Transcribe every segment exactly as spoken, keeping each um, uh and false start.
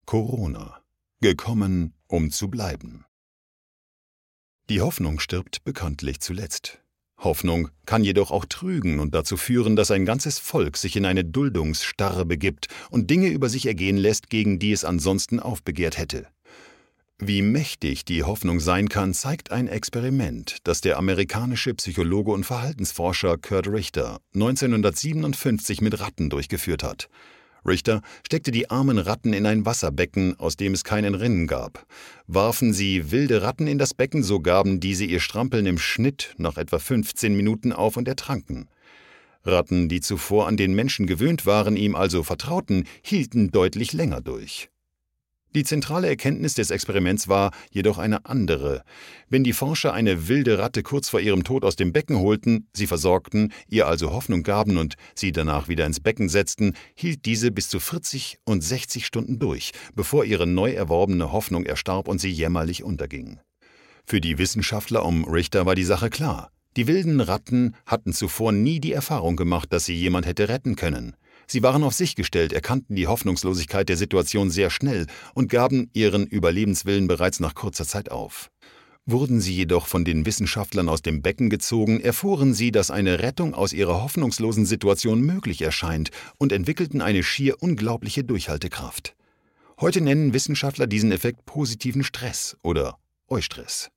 Corona. Gekommen, um zu bleiben. Die Hoffnung stirbt bekanntlich zuletzt. Hoffnung kann jedoch auch trügen und dazu führen, dass ein ganzes Volk sich in eine Duldungsstarre begibt und Dinge über sich ergehen lässt, gegen die es ansonsten aufbegehrt hätte. Wie mächtig die Hoffnung sein kann, zeigt ein Experiment, das der amerikanische Psychologe und Verhaltensforscher Kurt Richter neunzehnhundertsiebenundfünfzig mit Ratten durchgeführt hat. Richter steckte die armen Ratten in ein Wasserbecken, aus dem es kein Entrinnen gab. Warfen sie wilde Ratten in das Becken, so gaben diese ihr Strampeln im Schnitt nach etwa fünfzehn Minuten auf und ertranken. Ratten, die zuvor an den Menschen gewöhnt waren, ihm also vertrauten, hielten deutlich länger durch. Die zentrale Erkenntnis des Experiments war jedoch eine andere. Wenn die Forscher eine wilde Ratte kurz vor ihrem Tod aus dem Becken holten, sie versorgten, ihr also Hoffnung gaben und sie danach wieder ins Becken setzten, hielt diese bis zu vierzig und sechzig Stunden durch, bevor ihre neu erworbene Hoffnung erstarb und sie jämmerlich unterging. Für die Wissenschaftler um Richter war die Sache klar. Die wilden Ratten hatten zuvor nie die Erfahrung gemacht, dass sie jemand hätte retten können. Sie waren auf sich gestellt, erkannten die Hoffnungslosigkeit der Situation sehr schnell und gaben ihren Überlebenswillen bereits nach kurzer Zeit auf. Wurden sie jedoch von den Wissenschaftlern aus dem Becken gezogen, erfuhren sie, dass eine Rettung aus ihrer hoffnungslosen Situation möglich erscheint und entwickelten eine schier unglaubliche Durchhaltekraft. Heute nennen Wissenschaftler diesen Effekt positiven Stress oder Eustress.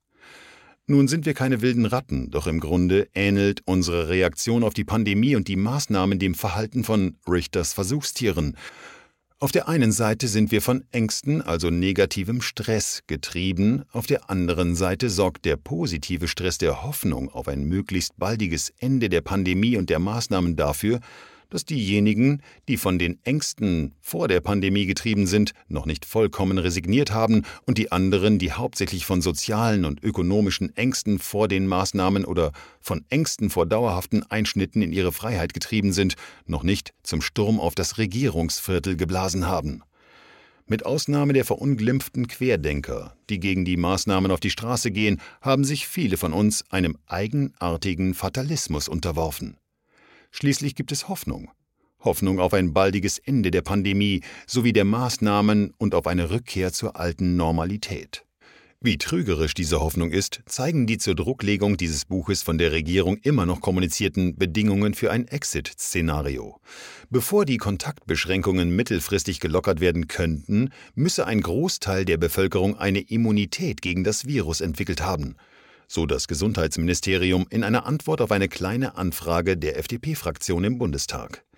Nun sind wir keine wilden Ratten, doch im Grunde ähnelt unsere Reaktion auf die Pandemie und die Maßnahmen dem Verhalten von Richters Versuchstieren. Auf der einen Seite sind wir von Ängsten, also negativem Stress, getrieben, auf der anderen Seite sorgt der positive Stress der Hoffnung auf ein möglichst baldiges Ende der Pandemie und der Maßnahmen dafür, dass diejenigen, die von den Ängsten vor der Pandemie getrieben sind, noch nicht vollkommen resigniert haben und die anderen, die hauptsächlich von sozialen und ökonomischen Ängsten vor den Maßnahmen oder von Ängsten vor dauerhaften Einschnitten in ihre Freiheit getrieben sind, noch nicht zum Sturm auf das Regierungsviertel geblasen haben. Mit Ausnahme der verunglimpften Querdenker, die gegen die Maßnahmen auf die Straße gehen, haben sich viele von uns einem eigenartigen Fatalismus unterworfen. Schließlich gibt es Hoffnung. Hoffnung auf ein baldiges Ende der Pandemie sowie der Maßnahmen und auf eine Rückkehr zur alten Normalität. Wie trügerisch diese Hoffnung ist, zeigen die zur Drucklegung dieses Buches von der Regierung immer noch kommunizierten Bedingungen für ein Exit-Szenario. Bevor die Kontaktbeschränkungen mittelfristig gelockert werden könnten, müsse ein Großteil der Bevölkerung eine Immunität gegen das Virus entwickelt haben, so das Gesundheitsministerium in einer Antwort auf eine kleine Anfrage der F D P-Fraktion im Bundestag.